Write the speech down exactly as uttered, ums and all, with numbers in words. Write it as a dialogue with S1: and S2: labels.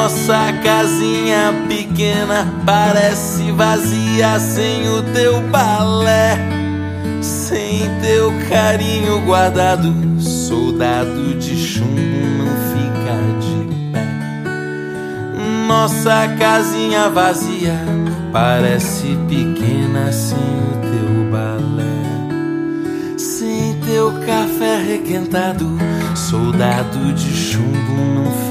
S1: Nossa casinha pequena parece vazia sem o teu balé, sem teu carinho guardado. Soldado de chumbo não fica de pé. Nossa casinha vazia parece pequena sem o teu balé, sem teu café requentado. Soldado de chumbo não fica